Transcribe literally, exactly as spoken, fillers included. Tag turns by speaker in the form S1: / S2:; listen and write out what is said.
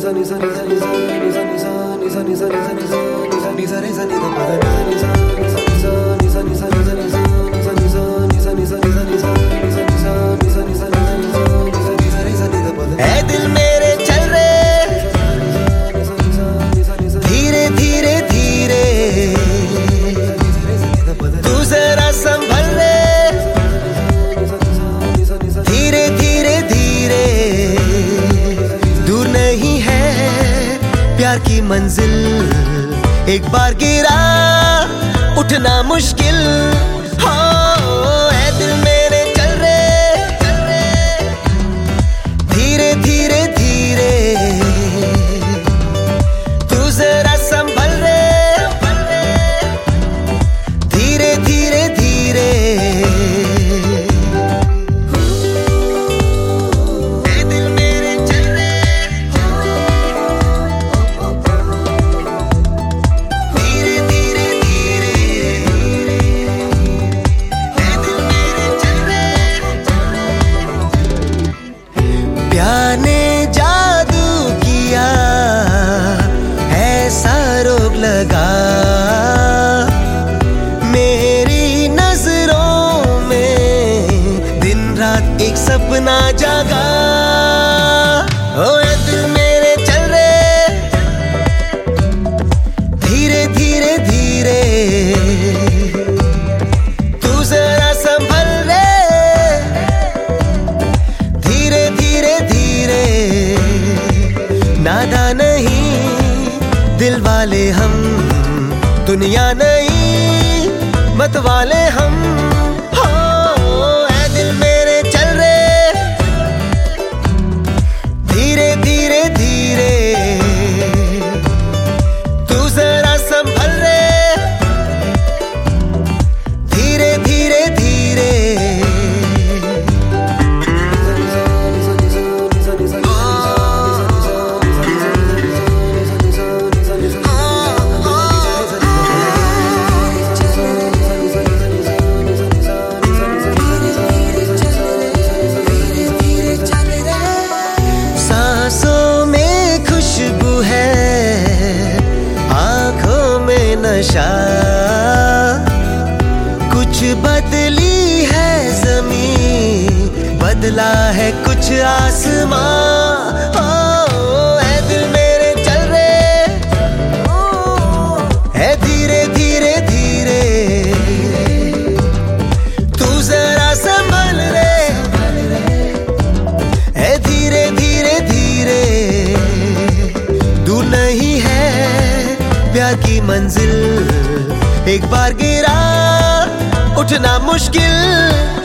S1: दिल मेरे चल रहे धीरे धीरे धीरे, तू जरा संभल रे धीरे धीरे धीरे। दूर नहीं है प्यार की मंजिल, एक बार गिरा उठना मुश्किल। हो है दिल मेरे चल रहे धीरे धीरे धीरे, तू जरा संभल रे धीरे धीरे धीरे। है दिल मेरे चल रहे धीरे धीरे धीरे, है दिल मेरे चल रहे। प्यार ने जादू किया ऐसा रोग लगा, मेरी नजरों में दिन रात एक सपना जागा। ओ ये दिल मेरे चल रहे धीरे धीरे धीरे, तू जरा संभल रे धीरे धीरे धीरे। नादा नहीं दिल वाले हम, दुनिया नहीं मत वाले हम। हो है दिल मेरे चल रहे धीरे धीरे धीरे, तू जरा संभल रे धीरे धीरे धीरे। सांसों में खुशबू है, आंखों में नशा, कुछ बदली है जमीन, बदला है कुछ आसमां। ओ है दिल मेरे चल रहे है धीरे धीरे धीरे, तू जरा संभल रे है धीरे धीरे धीरे। दूर नहीं है प्यार की मंजिल, एक बार गिरा उठना मुश्किल।